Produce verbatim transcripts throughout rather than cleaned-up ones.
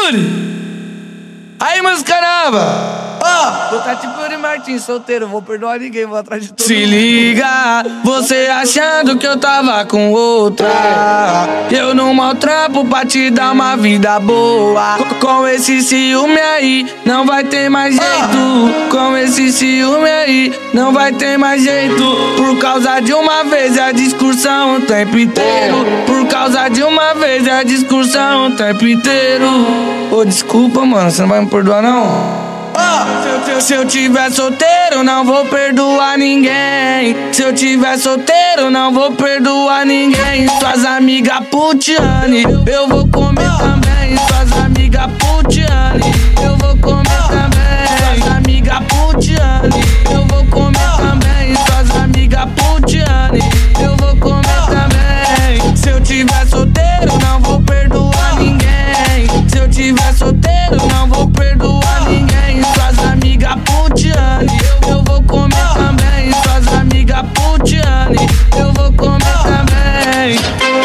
Yuri! Aí, música nova! Ó, oh, tô tá tipo Yuri Martins, solteiro, vou perdoar ninguém, vou atrás de todo Se mundo. liga, você achando que eu tava com outra. Eu não maltrapo pra te dar uma vida boa. Com esse ciúme aí, não vai ter mais jeito. Com esse ciúme aí, não vai ter mais jeito. Por causa de uma vez é a discussão o tempo inteiro. Por causa de uma vez é a discussão o tempo inteiro. Ô, oh, desculpa, mano, você não vai me perdoar, não? Oh, se, eu, se eu tiver solteiro, não vou perdoar ninguém. Se eu tiver solteiro, não vou perdoar ninguém. Suas amigas putiane, eu vou comer também. Suas amigas putiane, eu vou comer também. Suas amigas putiane, eu vou comer também. Suas amigas putiane, eu vou comer também. Se eu tiver solteiro, não vou perdoar ninguém. Se eu tiver solteiro, não vou perdoar ninguém. Suas amigas putiane, eu, eu vou comer também. Suas amigas putiane, eu vou comer também.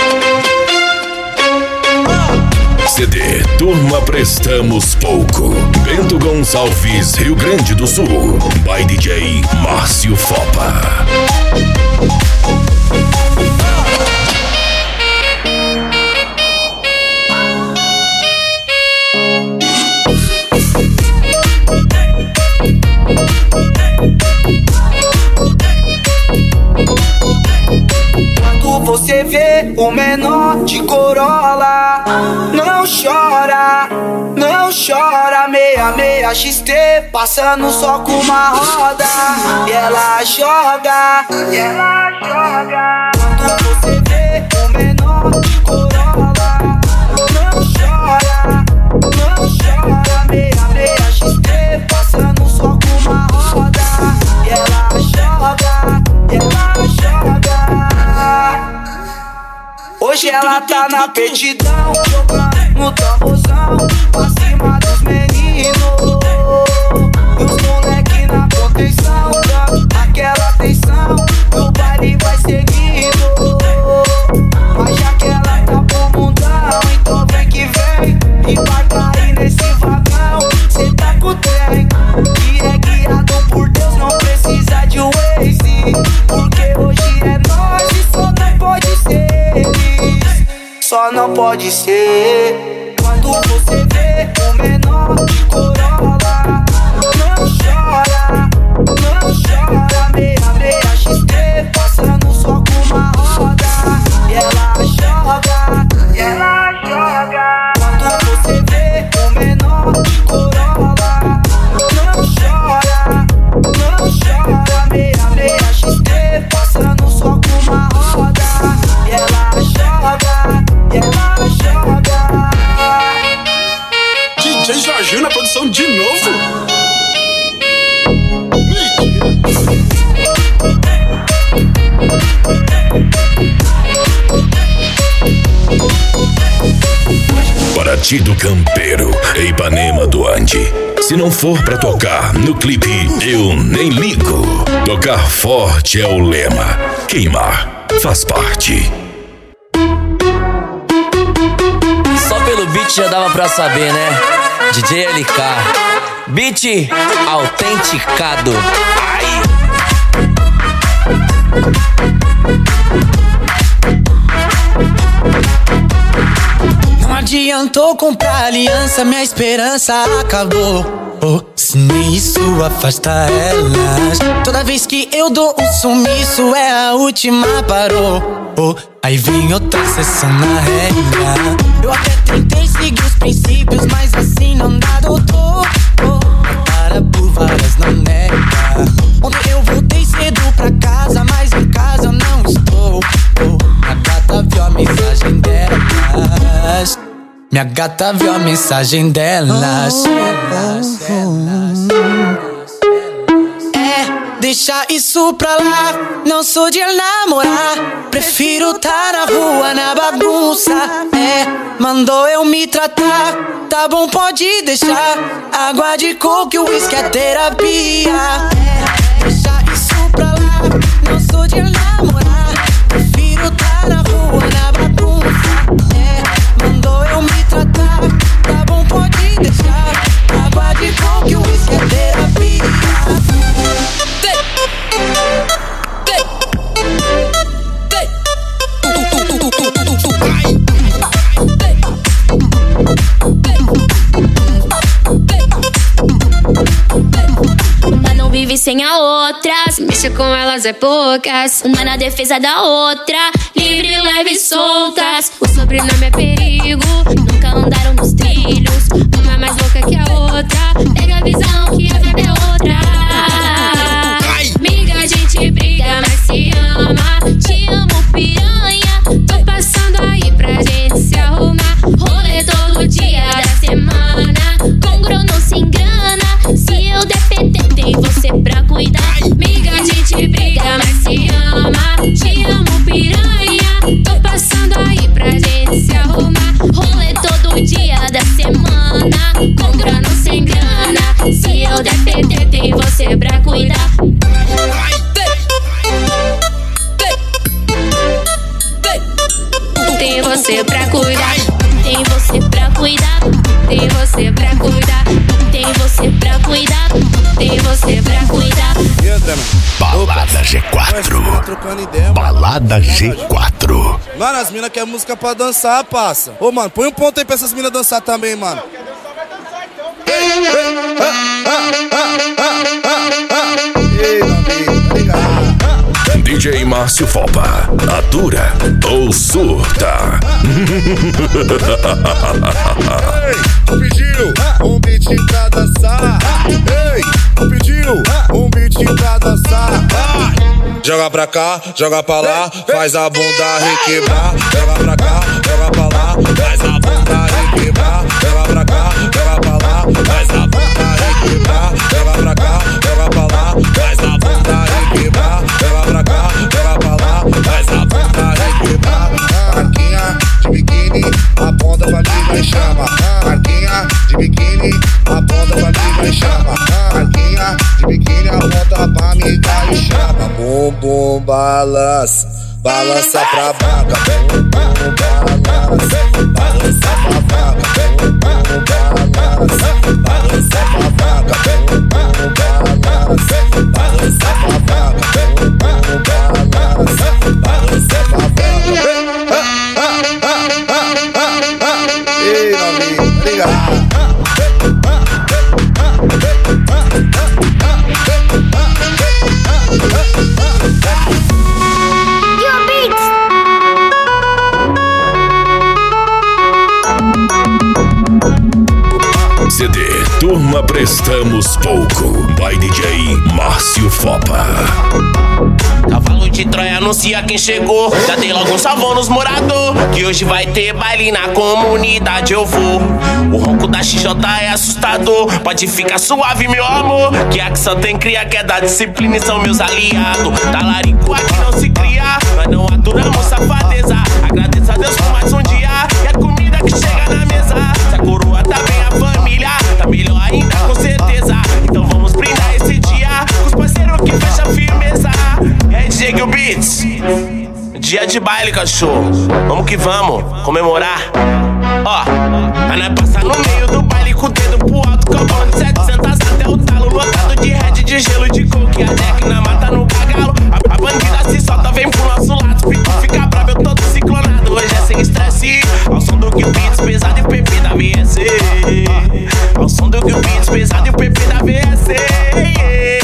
C D Turma Prestamos Pouco. Bento Gonçalves, Rio Grande do Sul. By D J Márcio Fopa. Quando você vê o menor de Corolla, não chora, não chora. Meia, meia X T, passando só com uma roda. E ela joga, e ela joga. Quando você vê o menor de Corolla, não chora, não chora. Meia, meia X T, passando só com uma roda. E ela joga, e ela joga. Hoje ela tá na petidão, jogando no tamborzão, pra cima dos meninos. E os moleque na contenção, dando aquela atenção, o baile vai seguindo. Mas já que ela tá pro mundão, então vem que vem, embarca aí nesse vagão. Cê tá com o trem, que é guiado por Deus, não precisa de Waze. Porque hoje é nós e só não pode ser. Só não pode ser. Quando você vê o menor de Corolla, não chora, não chora. Meia, meia X T, passando só com uma roda. E ela joga, e ela joga. Quando você vê o menor de Corolla, não chora, não chora. Meia, meia X T, passando só com uma roda. E ela joga, e ela joga. D J Jorginho na produção de novo. Paraty do Campeiro, Ipanema do Ande. Se não for pra tocar no clipe, eu nem ligo. Tocar forte é o lema. Queimar faz parte. Só pelo beat já dava pra saber, né? D J L K, beat autenticado. Ai. Não adiantou comprar aliança, minha esperança acabou. Oh, se nem isso afasta elas. Toda vez que eu dou um sumiço é a última, parou. Oh, aí vem outra sessão na regra. Eu até tentei seguir os princípios, mas assim não dá, doutor. Oh, para por várias não nega. Ontem eu voltei cedo pra casa, mas em casa eu não estou. Oh, a gata viu a mensagem delas. Minha gata viu a mensagem delas. É, deixa isso pra lá. Não sou de namorar. Prefiro tá na rua, na bagunça. É, mandou eu me tratar. Tá bom, pode deixar. Água de coco e uísque é terapia. É, deixa isso pra lá. Não sou de namorar. Prefiro tá na rua, na bagunça. É, mandou eu me tratar. Tá bom, pode vive sem a outra. Se mexe com elas é poucas, uma na defesa da outra. Livre, leve e soltas. O sobrenome é perigo, nunca andaram nos trilhos. Uma é mais louca que a outra. Pega a visão que a vida é outra. Miga, a gente briga, mas se ama. Te amo, piranha. Tô passando aí pra gente se arrumar. Rolê todo dia da semana. Com grono sem grana. Se eu der P T, tem você pra cuidar. Miga, a gente briga, mas se ama. Te amo, piranha. Tô passando aí pra gente se arrumar. Rolê todo dia da semana. Com grano sem grana. Se eu der P T, tem você pra cuidar. Tem você pra cuidar. Tem você pra cuidar. Tem você pra cuidar. Tem você pra cuidar. Tem você pra cuidar. Balada G quatro. Balada G quatro. Mano, as minas querem música pra dançar, passa. Ô, mano, põe um ponto aí pra essas minas dançar também, mano. Ei, meu amigo, obrigado. D J Márcio Fopa, atura ou surta? Ei, pediu um beat pra dançar. Ei, pediu um beat pra dançar. Joga pra cá, joga pra lá, faz a bunda requebrar. Joga pra cá, joga pra lá, faz a bunda requebrar. Joga pra cá, joga pra lá, faz a bunda requebrar. Joga pra cá, joga pra lá, faz a bunda requebrar. Joga pra cá, joga pra lá, faz a bunda requebrar. Marquinha de biquíni, aponta pra mim, vai chama. Marquinha de biquíni, aponta pra mim, vai chama. Marquinha de biquíni, aponta pra mim, vai chama. Bum bum balança, balança pra vaca. Bum bum balança, balança pra vaca. Bum bum balança, balança pra vaca. Bum bum balança, balança pra vaca. Bum bum balança, balança pra vaca. Ei, meu amigo, obrigado. C D Turma Prestamos Pouco, by D J Márcio Fopa. Cavalo de Troia anuncia quem chegou. Já dei logo um salvão nos morador, que hoje vai ter baile na comunidade eu vou. O ronco da X J é assustador. Pode ficar suave, meu amor, que a Axan tem cria, que é da disciplina e são meus aliados. Talarico aqui não se cria, nós não aturamos safadeza. Agradeço a Deus por mais um dia e a comida que chega na mesa. Se a coroa tá bem, a família tá melhor ainda, com certeza. Então vamos brindar esse dia com os parceiros que fecham firmeza. E aí, D J Gil Beats, dia de baile, cachorro. Vamos que vamos comemorar. Ó, a nós passa no meio do baile com o dedo pro alto, cambando de setecentos até o talo, lotado de red, de gelo e de coke. A deck na mata no cagalo, a, a bandida se solta, vem pro nosso lado. Se tu fica bravo, eu todo ciclonado. Hoje é sem estresse, ao som do Gil Beats, pesado e o P P da V S. Ao som do Gil Beats, pesado e o P P da V S.